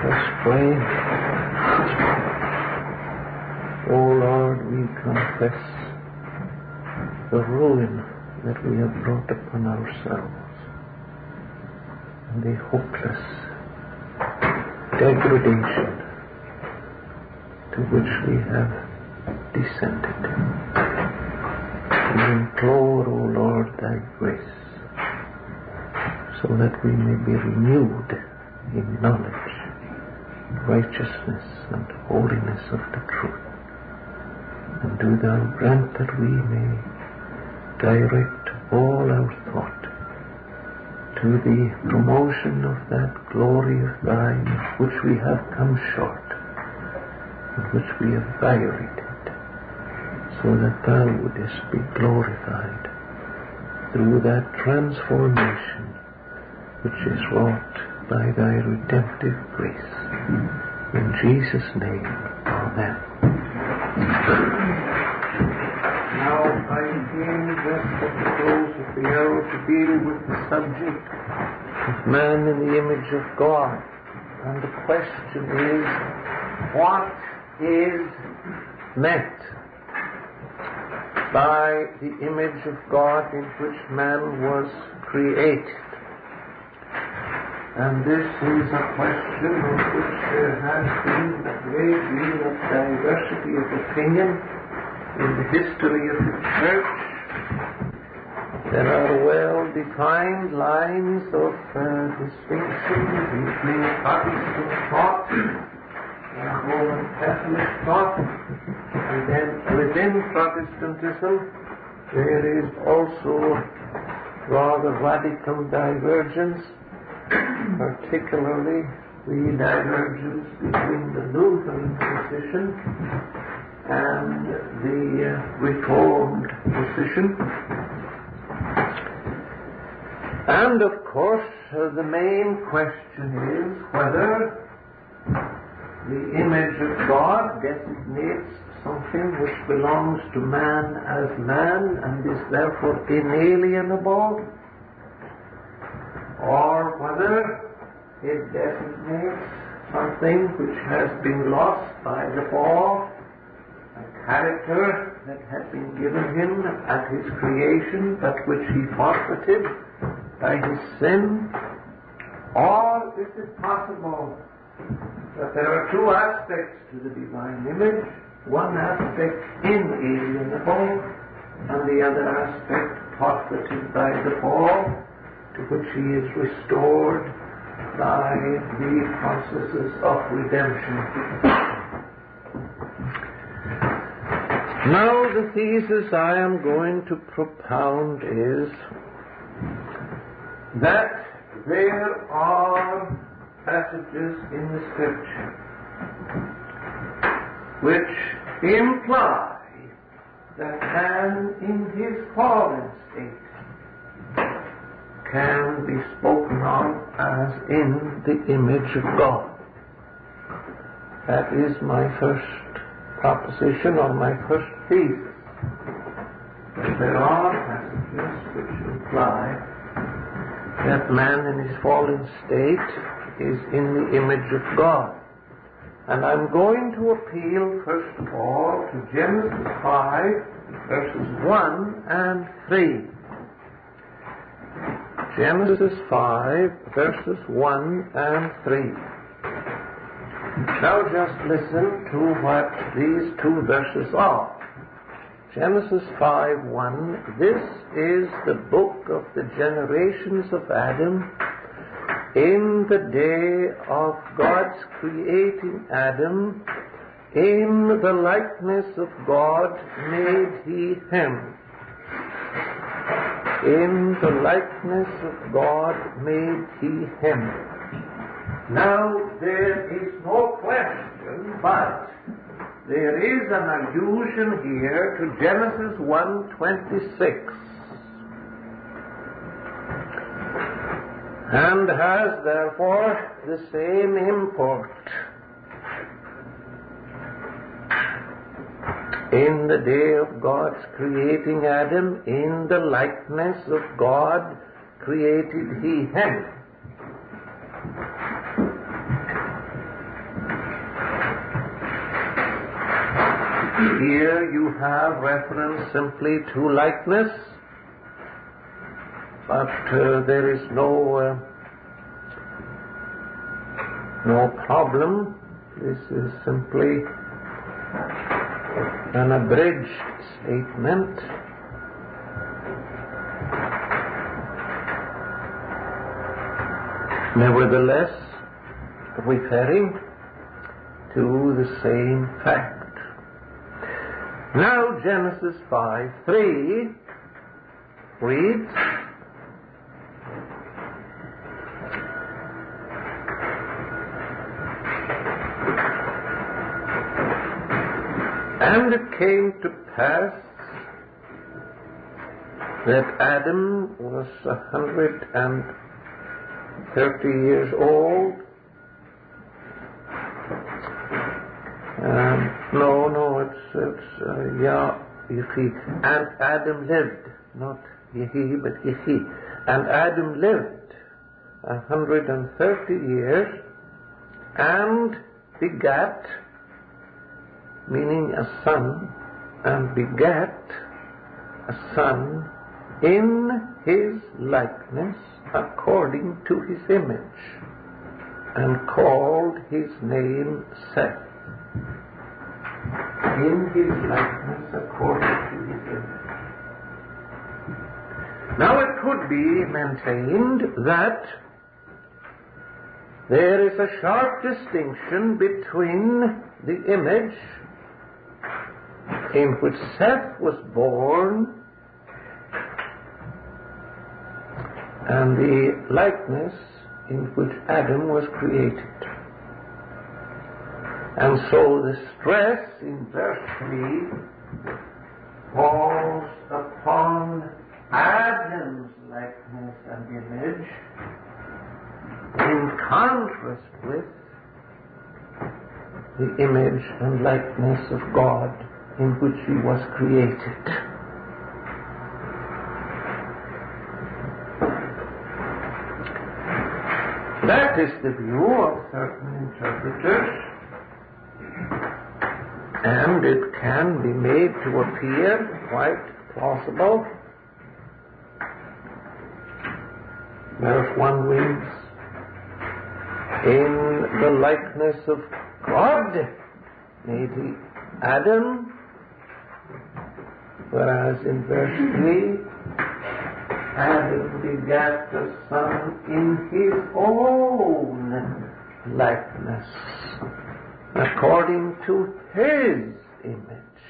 us pray. O Lord, we confess the ruin that we have brought upon ourselves and the hopeless degradation to which we have descended. We implore, O Lord, thy grace, so that we may be renewed in knowledge, righteousness, and holiness of the truth. And do thou grant that we may direct all our thought to the promotion of that glory of thine which we have come short, and which we have violated, so that thou wouldest be glorified through that transformation which is wrought by thy redemptive grace. In Jesus' name, amen. Now I came just at the close of the hour to deal with the subject of man in the image of God. And the question is, what is meant by the image of God in which man was created? And this is a question on which there has been a great deal of diversity of opinion in the history of the Church. There are well-defined lines of distinction between Protestant thought and Roman Catholic thought, and then within Protestantism there is also rather radical divergence, particularly the divergence between the Lutheran position and the Reformed position. And of course, the main question is whether the image of God designates something which belongs to man as man and is therefore inalienable, or whether it designates something which has been lost by the fall, a character that had been given him at his creation, but which he forfeited by his sin. Or is it possible that there are two aspects to the divine image, one aspect inalienable and the other aspect forfeited by the fall, to which he is restored by the processes of redemption. Now the thesis I am going to propound is that there are passages in the Scripture which imply that man in his fallen state can be spoken of as in the image of God. That is my first proposition or my first thesis. That there are passages which imply that man in his fallen state is in the image of God. And I'm going to appeal first of all to Genesis 5, verses 1 and 3. Genesis 5, verses 1 and 3. Now just listen to what these two verses are. Genesis 5:1, this is the book of the generations of Adam. In the day of God's creating Adam, in the likeness of God made he him. In the likeness of God made he him. Now there is no question, but there is an allusion here to Genesis 1:26, and has therefore the same import. In the day of God's creating Adam, in the likeness of God created he him. Here you have reference simply to likeness, but there is no problem. This is simply an abridged statement. Nevertheless, referring to the same fact. Now Genesis 5:3 reads, "And it came to pass that Adam was 130 years old." Yehi. And Adam lived, not Yehi, but Yehi. And Adam lived 130 years and begat, meaning a son, and begat a son in his likeness according to his image, and called his name Seth. In his likeness according to his image. Now it could be maintained that there is a sharp distinction between the image in which Seth was born and the likeness in which Adam was created. And so the stress in verse 3 falls upon Adam's likeness and image in contrast with the image and likeness of God in which he was created. That is the view of certain interpreters. And it can be made to appear quite plausible. Verse 1 reads, "In the likeness of God made he Adam," whereas in verse 3, "Adam begat a son in his own likeness, according to his image."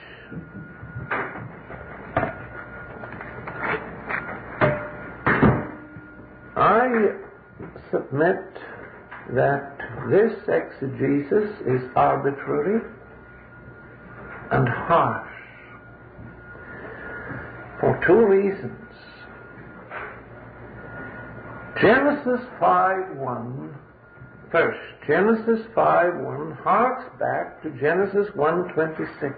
I submit that this exegesis is arbitrary and harsh for two reasons. Genesis 5:1 first. Genesis 5:1 harks back to Genesis 1:26.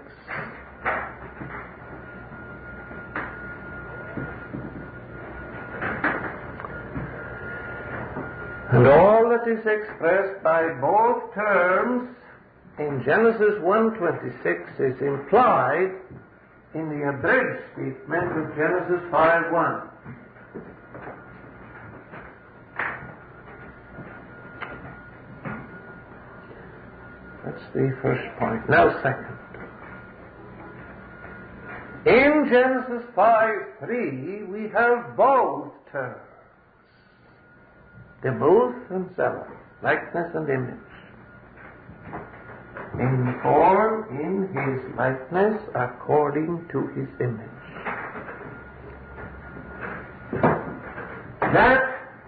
And all that is expressed by both terms in Genesis 1:26 is implied in the abridged statement of Genesis 5:1. That's the first point. Now, second. In Genesis 5:3, we have both terms. Demuth and Zelos, likeness and image. In form, in his likeness, according to his image. That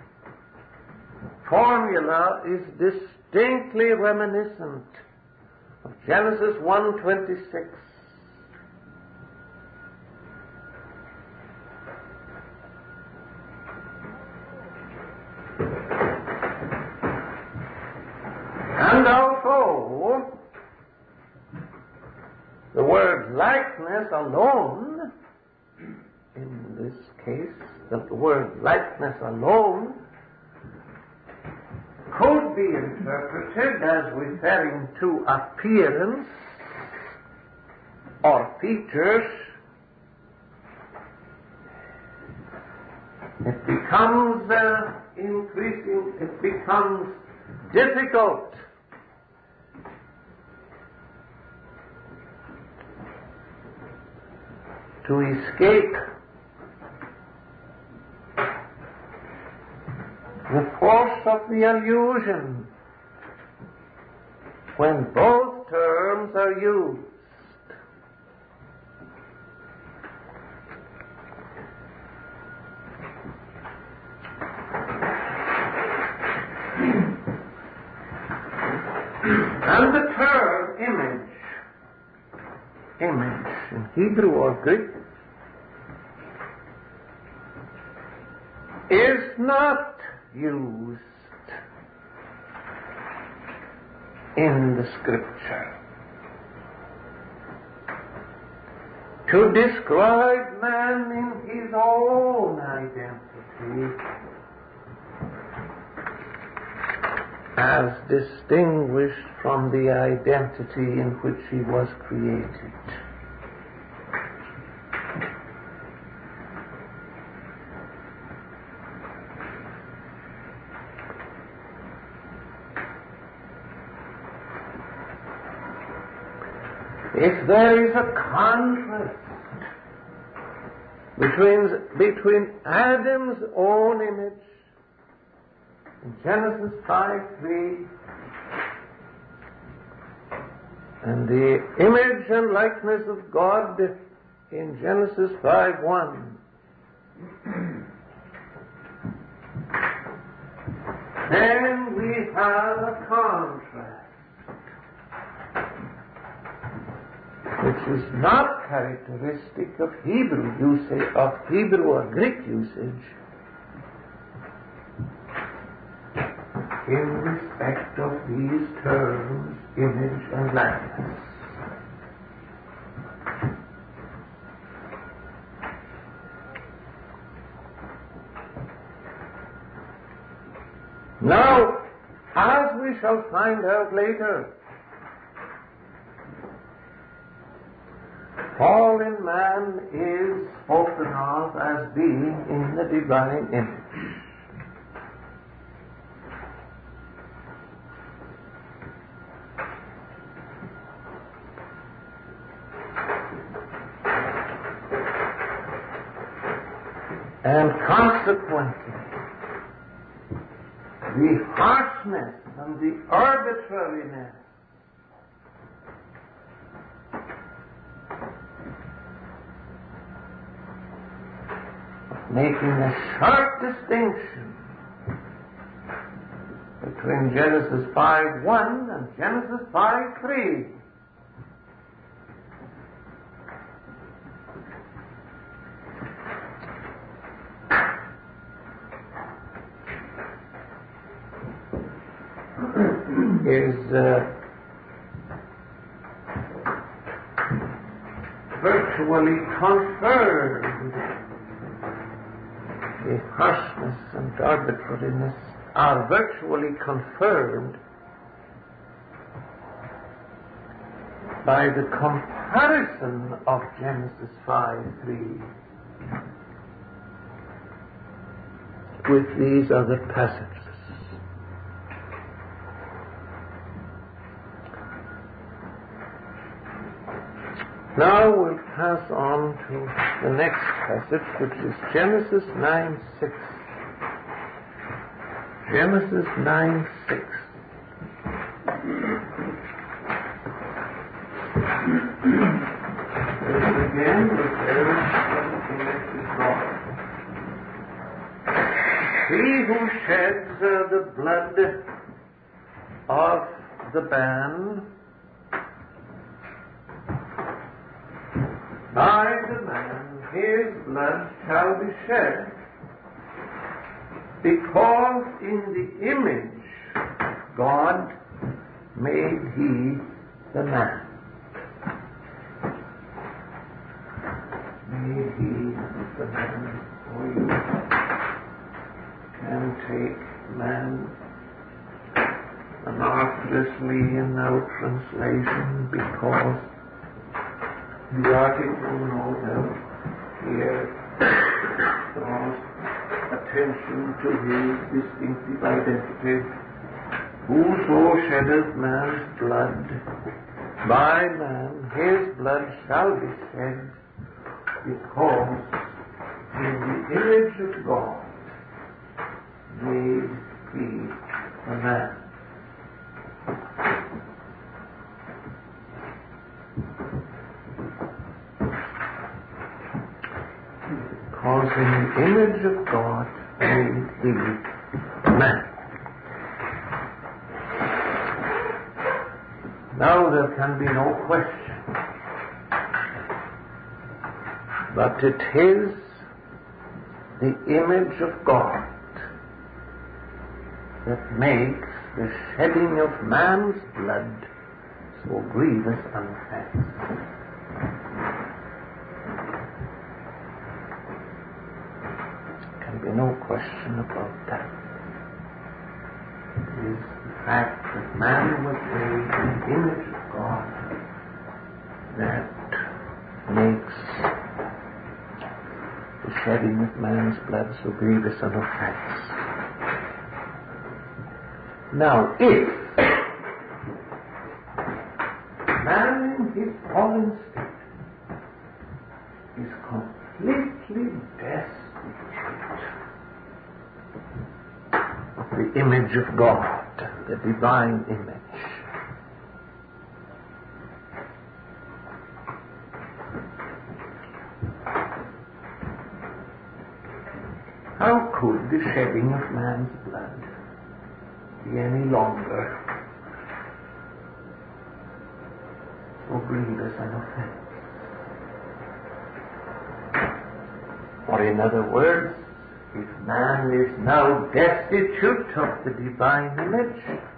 formula is distinctly reminiscent of Genesis 1:26. And although the word likeness alone, in this case, the word likeness alone could be interpreted as referring to appearance, or features, it becomes it becomes difficult to escape the force of the illusion when both terms are used. And the term image in Hebrew or Greek, is not used in the Scripture to describe man in his own identity as distinguished from the identity in which he was created. If there is a contrast between Adam's own image in Genesis 5:3 and the image and likeness of God in Genesis 5:1, then we have a contrast which is not characteristic of Hebrew usage, of Hebrew or Greek usage, in respect of these terms, image and likeness. Now, as we shall find out later, fallen man is spoken of as being in the divine image. And consequently, the harshness and the arbitrariness making a sharp distinction between Genesis 5:1 and Genesis 5:3. Is virtually confirmed. The harshness and arbitrariness are virtually confirmed by the comparison of Genesis 5:3 with these other passages. Now we'll pass on to the next passage, which is Genesis 9:6. Genesis 9:6. Again, the very image is God. He who sheds the blood of the ban, by the man his blood shall be shed, because in the image God made he the man. Made he the man. We can take man anarthlessly in our translation, because The article, no doubt, here draws attention to his distinctive identity. Whoso sheddeth man's blood, by man his blood shall be shed, because in the image of God made he a man. Because in the image of God made he man. Now there can be no question but it is the image of God that makes the shedding of man's blood so grievous an offense. There can be no question about that. It is the fact that man was made in the image of God that makes the shedding of man's blood so grievous an offense. Now, if man in his fallen state is completely destitute of the image of God, the divine image, how could the shedding of man's blood be any longer so grievous an offense? Or in other words, if man is now destitute of the divine image,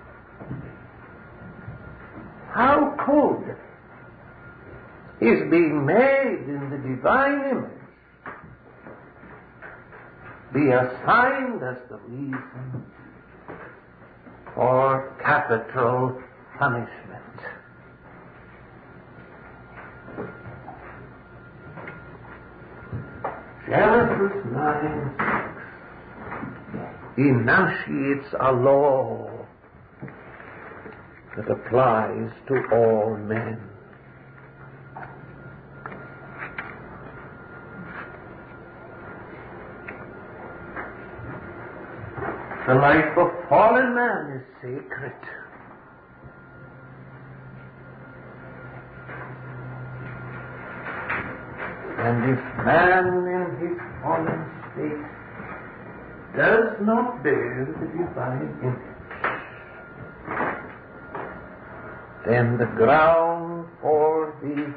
how could his being made in the divine image be assigned as the reason for capital punishment? Genesis 9:6 enunciates a law that applies to all men. The life of fallen man is sacred. And if man in his fallen state does not bear the divine image, then the ground for the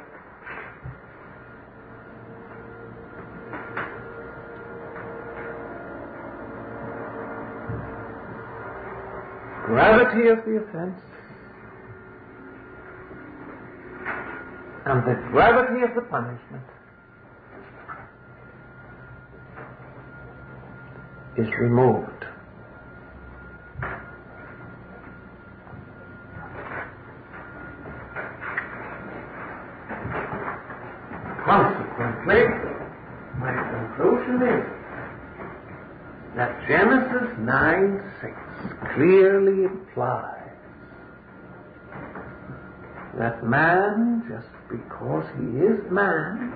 gravity of the offense and the gravity of the punishment is removed. Consequently, my conclusion is that Genesis 9:6 clearly implies that man, just because he is man,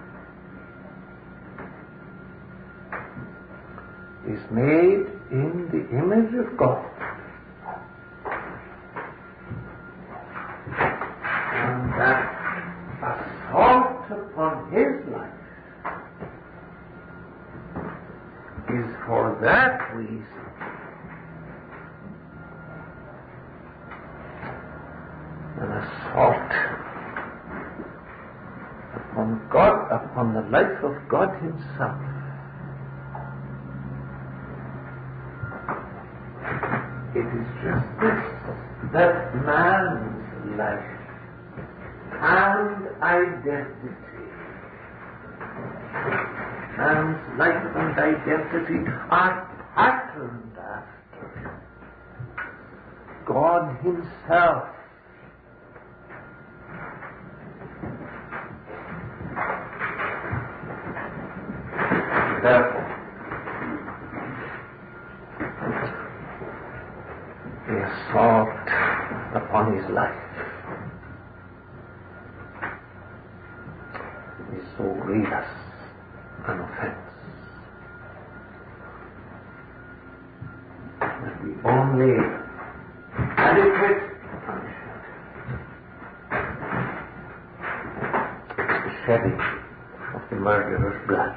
is made in the image of God, and that assault upon his life is for that reason an assault upon God, upon the life of God himself. It is just this, that man's life and identity, man's life and identity are patterned after God himself. the assault upon his life is so grievous an offense that the only adequate punishment is the shedding of the murderer's blood.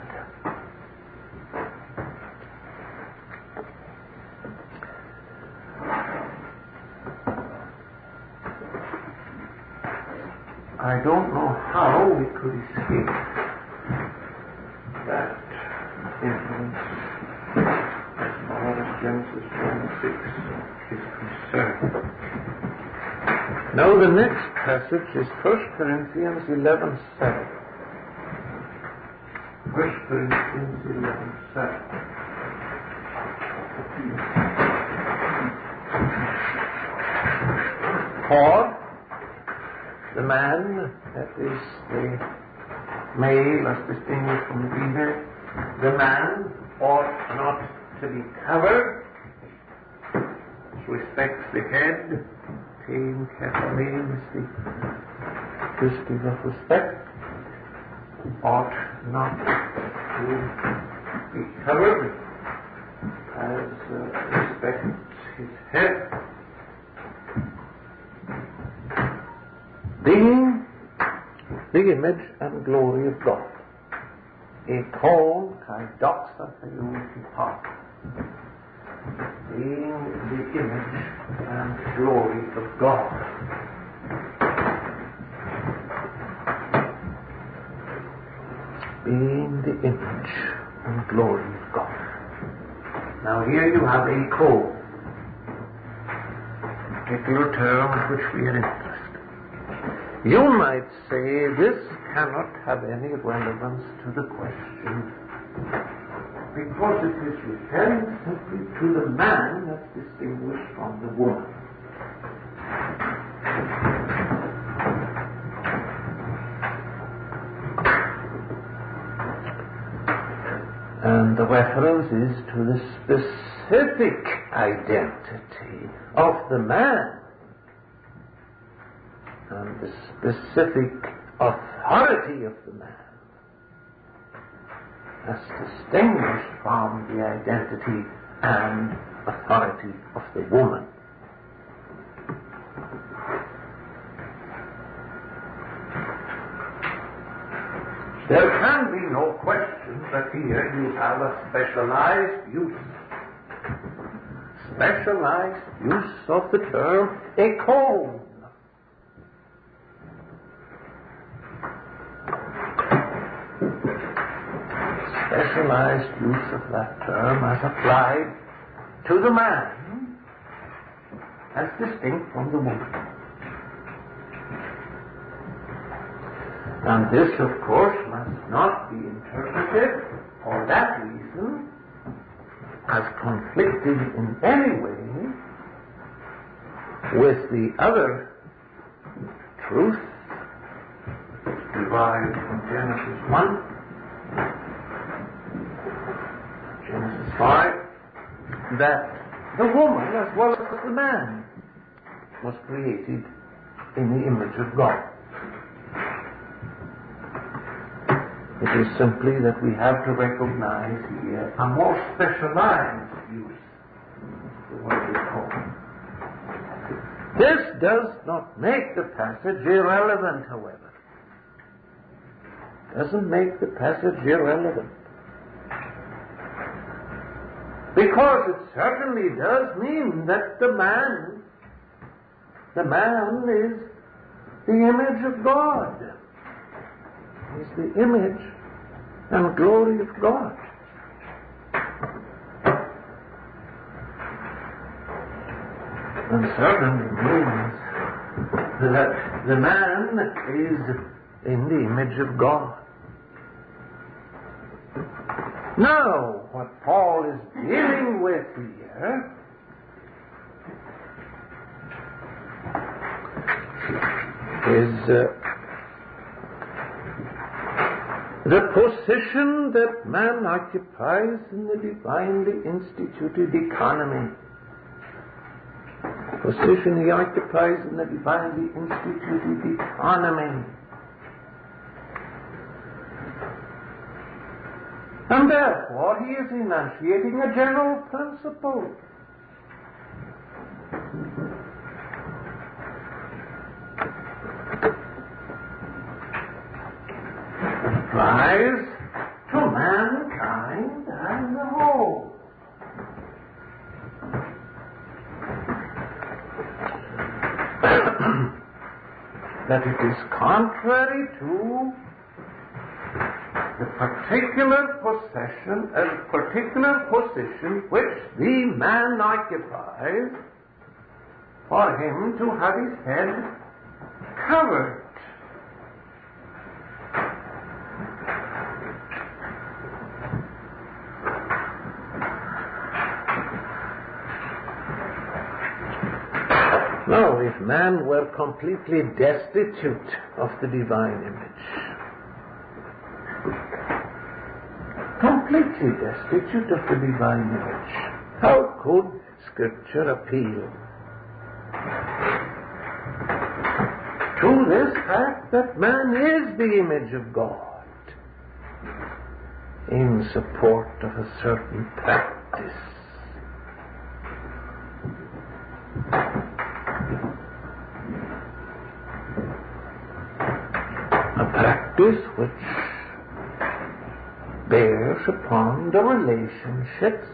I don't know how we could escape that influence as far as Genesis 1:6 is concerned. Now the next passage is 1 Corinthians 11:7. 1 Corinthians 11:7. For the man, that is the male as distinguished from the female, the man ought not to be covered as respects the head, paying carefully is the distance of respect, ought not to be covered as respects his head, being the image and glory of God. Ekon kai doxa theouti, being the image and glory of God. Being the image and glory of God. Now here you have ekon, a particular term in which we are interested. You might say this cannot have any relevance to the question because it is referring simply to the man as distinguished from the woman. And the reference is to the specific identity of the man and the specific authority of the man as distinguished from the identity and authority of the woman. There can be no question that here you have a specialized use of the term ekon. Specialized use of that term as applied to the man as distinct from the woman. And this, of course, must not be interpreted for that reason as conflicting in any way with the other truth derived from Genesis 1, Genesis 5, that the woman as well as the man was created in the image of God. It is simply that we have to recognize here a more specialized use of the word ekon. This does not make the passage irrelevant, however. It doesn't make the passage irrelevant. Because it certainly does mean that the man is the image of God. Is the image and glory of God. And certainly means that the man is in the image of God. Now, what Paul is dealing with here is the position that man occupies in the divinely instituted economy. position he occupies in the divinely instituted economy. And therefore he is enunciating a general principle. Applies to mankind as a whole. That it is contrary to the particular position which the man occupies for him to have his head covered. Now, if man were completely destitute of the divine image, completely destitute of the divine image, how could Scripture appeal to this fact that man is the image of God in support of a certain practice? A practice which bears upon the relationships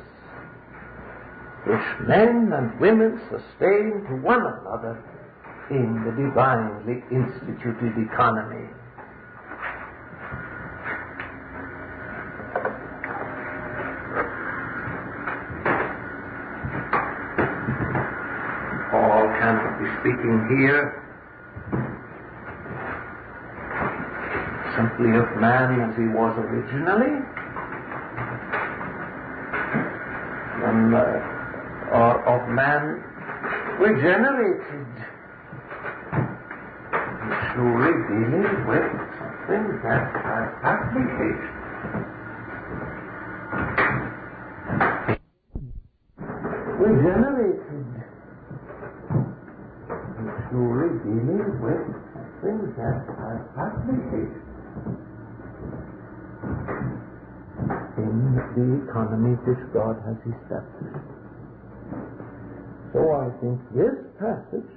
which men and women sustain to one another in the divinely instituted economy. Paul cannot be speaking here simply of man as he was originally, or of man regenerated. He's surely dealing with something that has application. Regenerated. He's surely dealing with something that has application in the economy which God has established. So I think this passage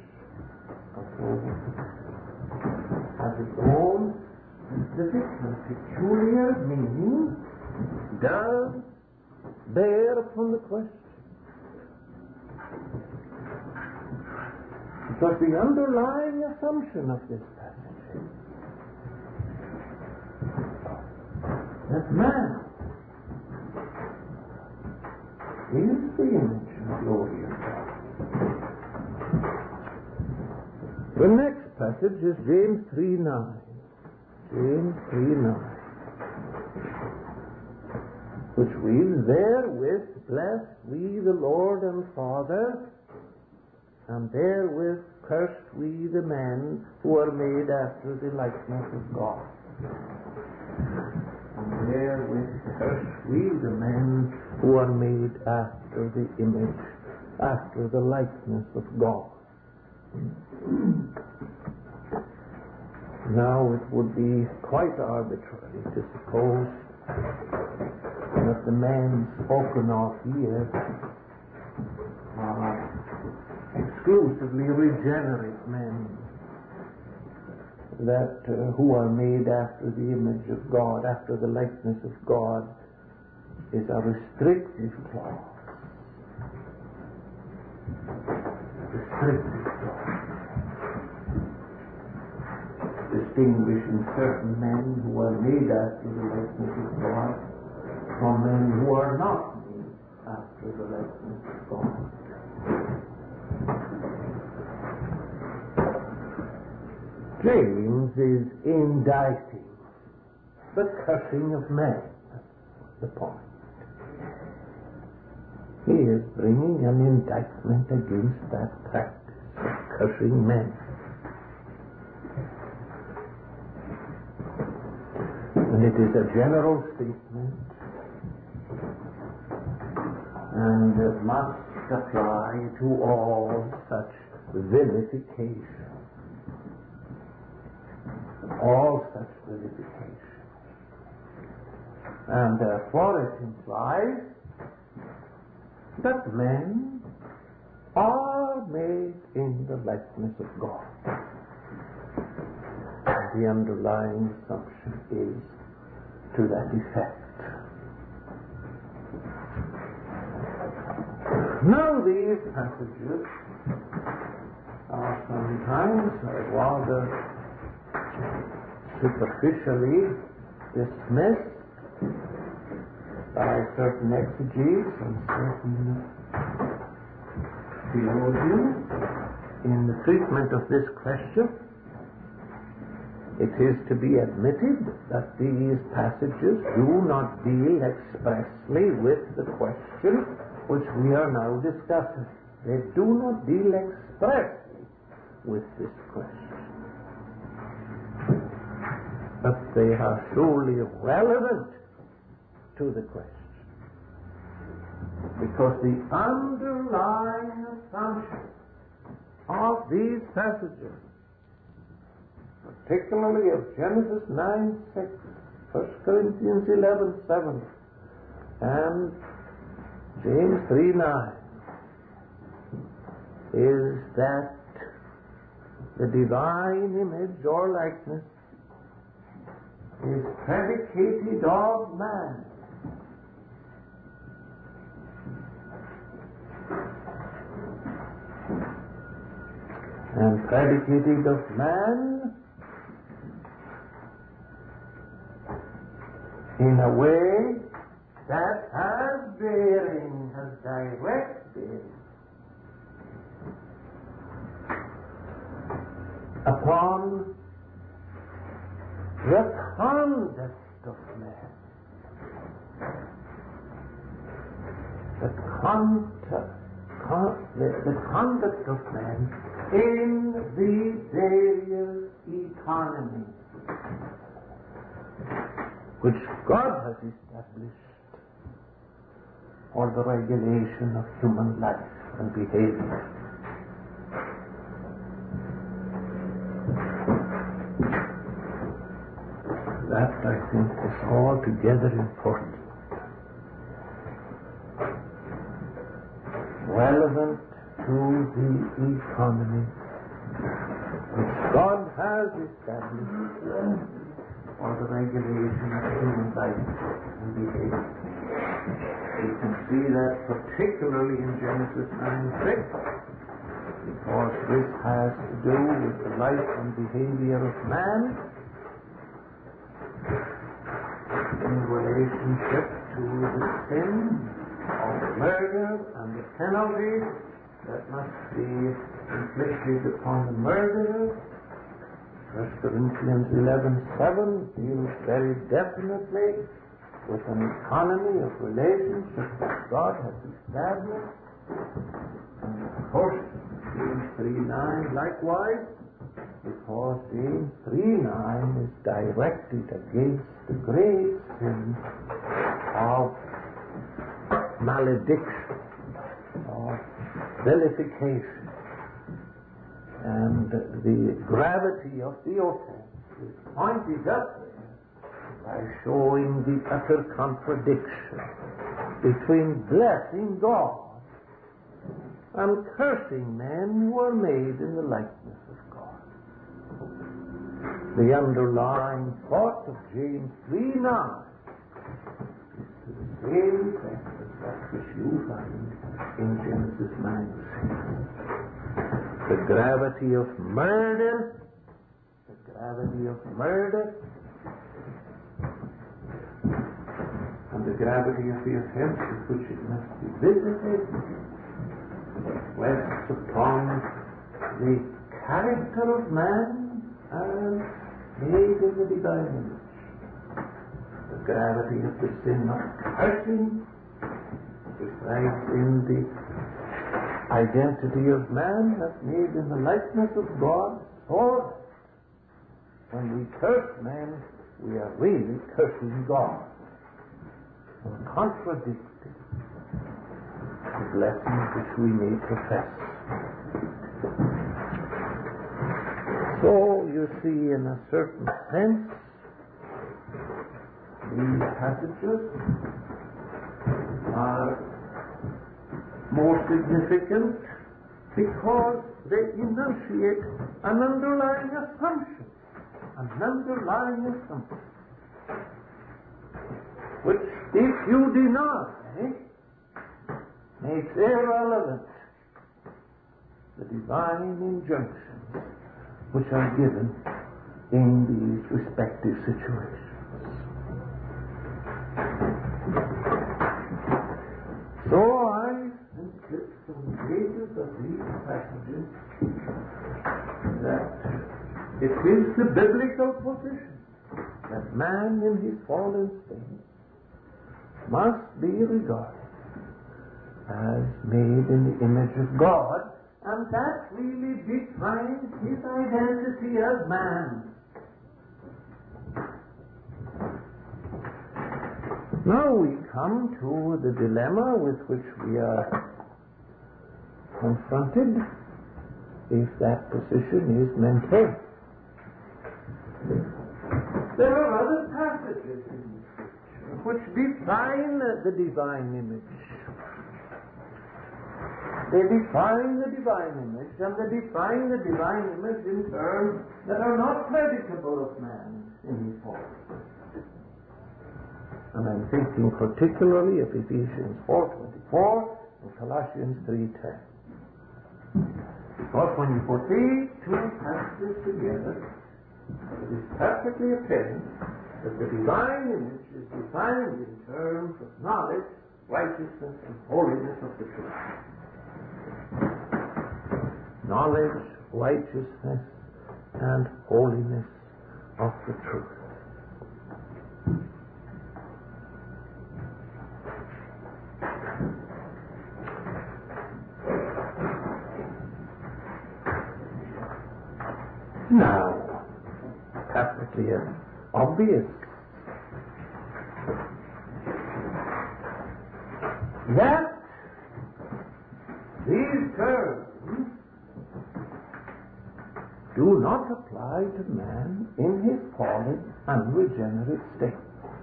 has its own specific and peculiar meaning, does bear upon the question. Because the underlying assumption of this passage that man is the image and glory of God. The next passage is James 3:9. James 3:9. Which reads, "Therewith bless we the Lord and Father, and therewith cursed we the men who are made after the likeness of God." And therewith cursed we the men who are made after the image, after the likeness of God. Now it would be quite arbitrary to suppose that the men spoken of here are exclusively regenerate men that who are made after the image of God, after the likeness of God, is a restrictive clause. Restrictive clause. Distinguishing certain men who are made after the likeness of God from men who are not made after the likeness of God. James is indicting the cursing of men. That's the point. He is bringing an indictment against that practice of cursing men. And it is a general statement, and must apply to all such vilification. All such vilification. And therefore it implies that men are made in the likeness of God. And the underlying assumption is to that effect. Now these passages are sometimes rather superficially dismissed by certain exegetes and certain theologians in the treatment of this question. It is to be admitted that these passages do not deal expressly with the question which we are now discussing. They do not deal expressly with this question. But they are surely relevant to the question. Because the underlying assumption of these passages, particularly of Genesis 9:6, 1 Corinthians 11:7, and James 3:9, is that the divine image or likeness is predicated of man. And predicated of man in a way that has direct bearing upon the conduct of man. The conduct of man in the various economies which God has established for the regulation of human life and behavior. That, I think, is altogether important. Relevant to the economy which God has established for the regulation of human life and behavior. We can see that particularly in Genesis 9:6, because this has to do with the life and behavior of man in relationship to the sin of murder and the penalty that must be inflicted upon the murderer. 1 Corinthians 11:7 deals very definitely with an economy of relationship that God has established. And of course, James 3:9 likewise, because James 3:9 is directed against the great sin of malediction, of vilification. And the gravity of the offense is pointed out there by showing the utter contradiction between blessing God and cursing men who are made in the likeness of God. The underlying thought of James 3:9 is the same thing as that which you find in Genesis 9:6. The gravity of murder, and the gravity of the offense with which it must be visited rests upon the character of man as made in the divine image. The gravity of the sin of cursing resides in the identity of man as made in the likeness of God, so when we curse man, we are really cursing God, or contradicting the blessings which we may profess. So, you see, in a certain sense, these passages are more significant because they enunciate an underlying assumption, which, if you deny, makes irrelevant the divine injunctions which are given in these respective situations. So I insist on the basis of these passages that it is the biblical position that man in his fallen state must be regarded as made in the image of God, and that really defines his identity as man. Now we come to the dilemma with which we are confronted if that position is maintained. There are other passages in the Scripture which define the divine image. They define the divine image, and they define the divine image in terms that are not predicable of man in his fallen state. And I'm thinking particularly of Ephesians 4:24 and Colossians 3:10. Because when you put these two passages together, it is perfectly apparent that the divine image is defined in terms of knowledge, righteousness, and holiness of the truth. Knowledge, righteousness, and holiness of the truth. Now, perfectly obvious that these terms do not apply to man in his fallen, unregenerate state.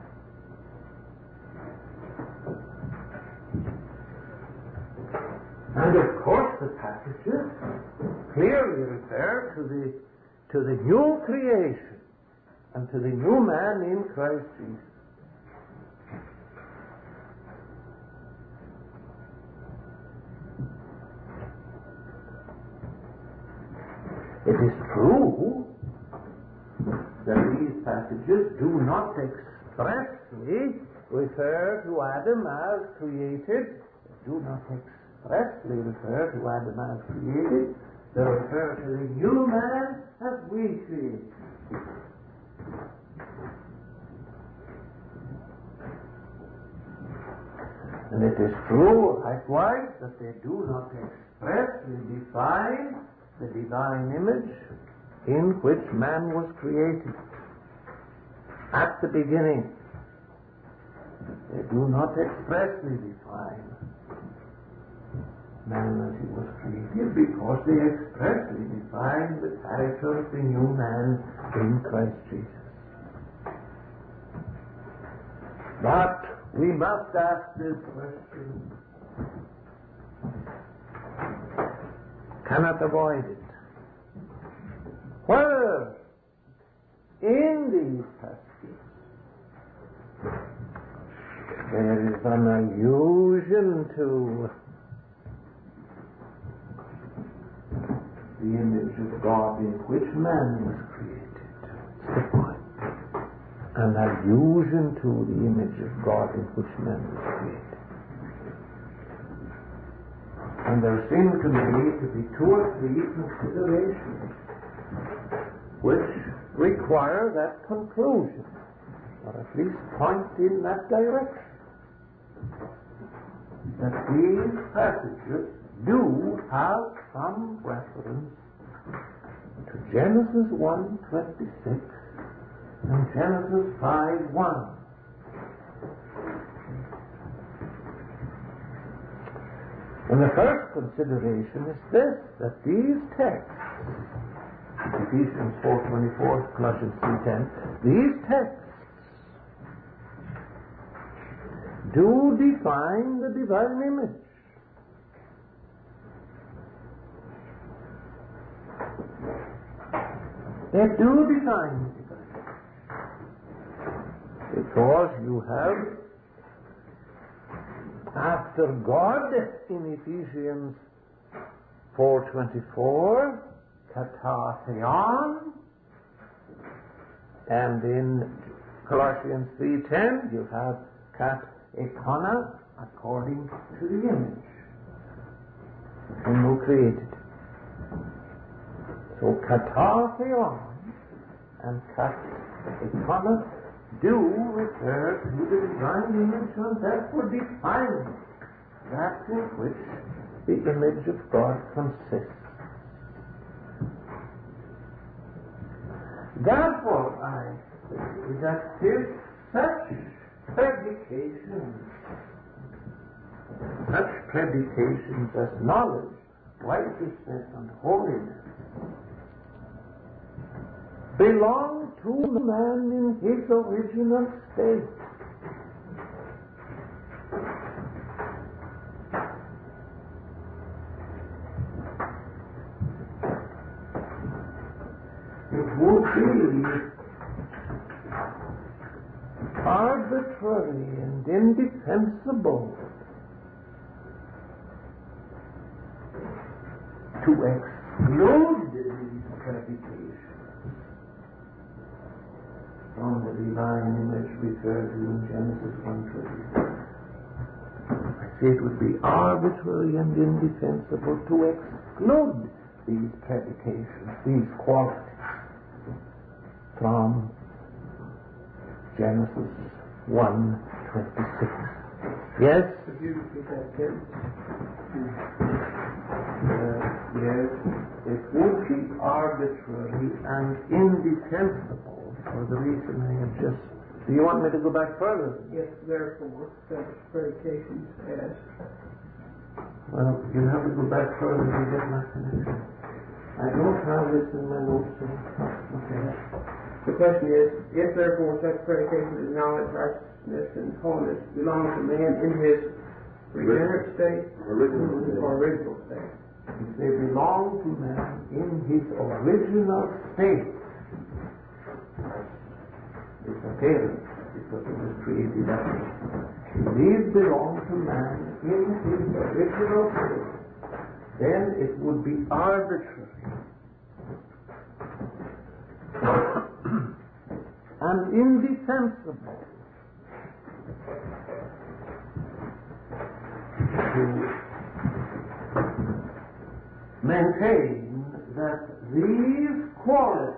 And of course the passages clearly refer to the new creation and to the new man in Christ Jesus. It is true that these passages do not expressly refer to Adam as created. They do not expressly refer to Adam as created. They refer to the new man as we created. And it is true, likewise, that they do not expressly define the divine image in which man was created at the beginning. They do not expressly define man as he was created, because they expressly define the character of the new man in Christ Jesus. But we must ask this question. Cannot avoid it. Where in these passages there is an allusion to the image of God in which man was created. That's the point. An allusion to the image of God in which man was created. And there seem to me to be two or three considerations which require that conclusion, or at least point in that direction. That these passages do have some reference to Genesis 1:26 and Genesis 5:1. And the first consideration is this, that these texts, Ephesians 4:24, Colossians 3:10, these texts do define the divine image. They do define the divine image. Because you have, after God in Ephesians 4:24, kata theon, and in Colossians 3:10 you have kat ekona, according to the image who created. So kata theon and kat ekona do refer to the divine image, and therefore define that in which the image of God consists. Therefore, I say that if such predications as knowledge, righteousness, and holiness belong to man in his original state, it would be arbitrary and indefensible to exclude these predications from the divine image referred to in Genesis 1:26. I say it would be arbitrary and indefensible to exclude these predications, these qualities, from Genesis 1:26. Yes? Could you repeat that, Tim? Yes, it would be arbitrary and indefensible for the reason I have just... Do you want me to go back further? Yes, therefore, such predications as... Well, you'll have to go back further to get my connection. I don't have this in my notes. Okay. The question is, if therefore such predications as knowledge, righteousness, and holiness belong to man in his regenerate state or original state? If they belong to man in his original state, it's appearance, because it was created after. If these belong to man in his original state, then it would be arbitrary and indefensible to maintain that these qualities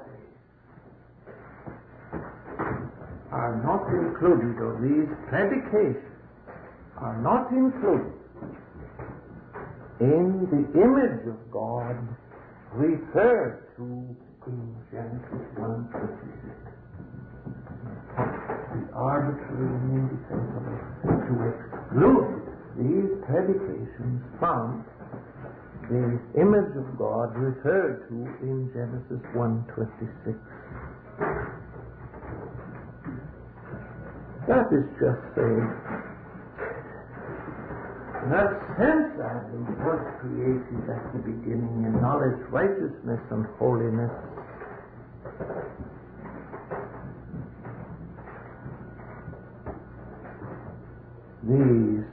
are not included, or these predications are not included in the image of God referred to in Genesis 1:26. The arbitrary and indefensible to exclude these predications from the image of God referred to in Genesis 1:26. That is just saying that since Adam was created at the beginning in knowledge, righteousness, and holiness, these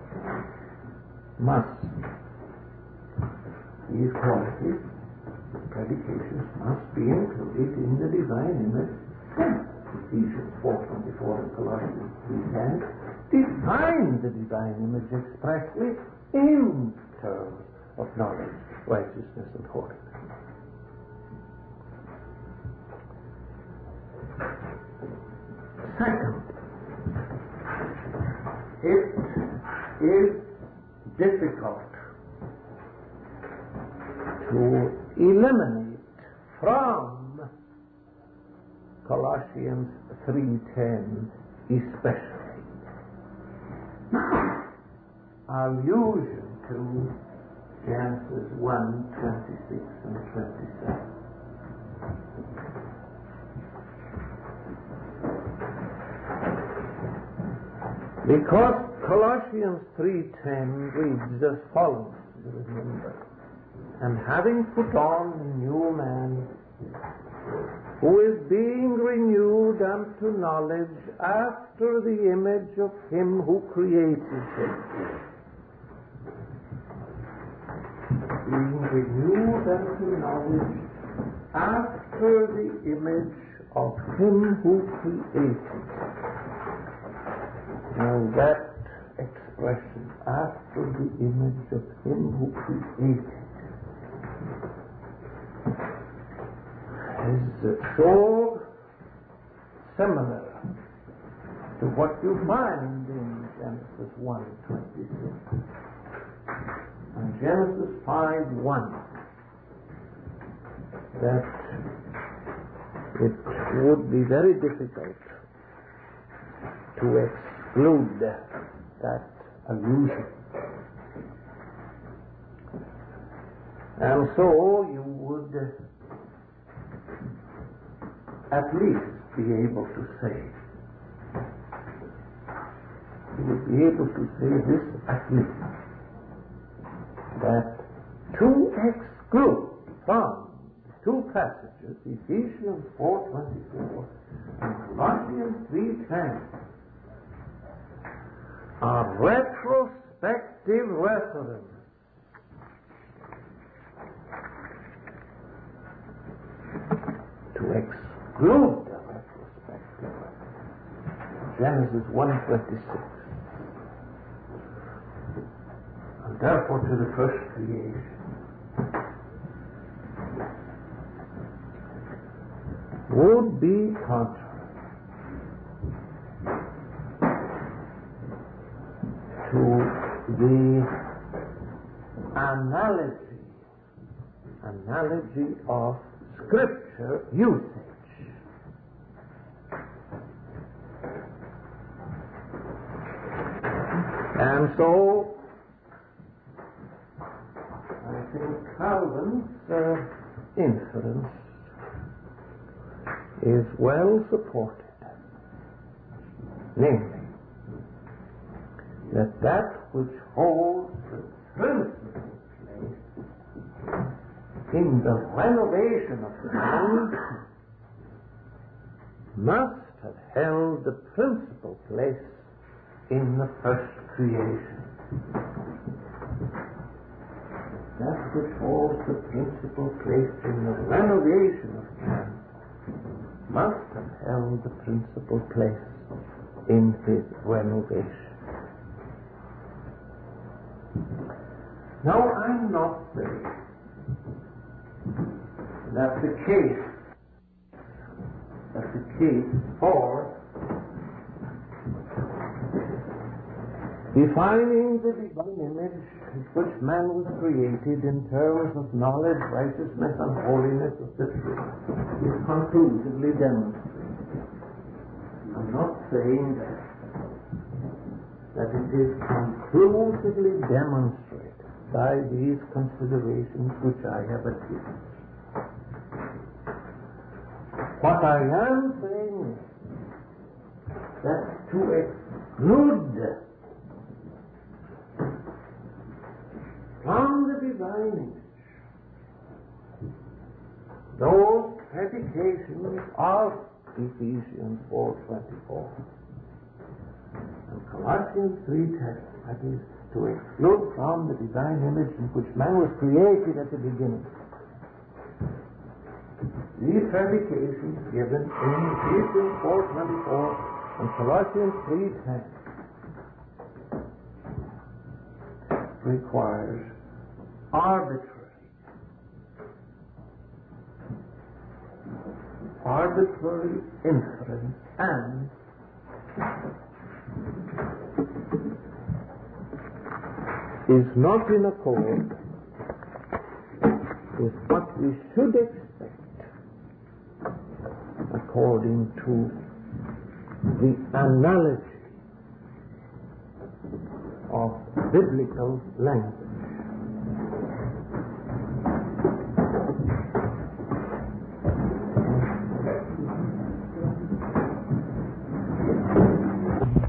qualities, predications must be included in the divine image. Ephesians 4:24 and Colossians 3:10 define the divine image expressly in terms of knowledge, righteousness, and holiness. Second, it is difficult to eliminate from Colossians 3:10 especially allusions to Genesis 1:26 and 27. Because Colossians 3:10 reads as follows, you remember, and having put on the new man, who is being renewed unto knowledge after the image of him who created him. Being renewed unto knowledge after the image of him who created him. Now that expression, after the image of him who created, is so similar to what you find in Genesis 1:26 and Genesis 5:1, that it would be very difficult to exclude that allusion. And so you would at least be able to say, this at least, that to exclude from the two passages, Ephesians 4:24 and Colossians 3:10, a retrospective reference to exclude the retrospective reference. Genesis 1:26. And therefore to the first creation. Would be contrary to the analogy of Scripture usage. And so I think Calvin's inference is well supported, namely, that which holds the principal place in the renovation of the mind must have held the principal place in the first creation. That which holds the principal place in the renovation of man must have held the principal place in his renovation. Now, I'm not saying that the case for defining the divine image in which man was created in terms of knowledge, righteousness, and holiness of the truth is conclusively demonstrated. I'm not saying that it is conclusively demonstrated by these considerations which I have achieved. What I am saying is that to exclude from the divine image those predications of Ephesians 4:24 and Colossians 3:10, that is, to exclude from the divine image in which man was created at the beginning. These predications given in Ephesians 4:24 and Colossians 3:10 requires arbitrary inference and is not in accord with what we should expect according to the analogy of biblical language.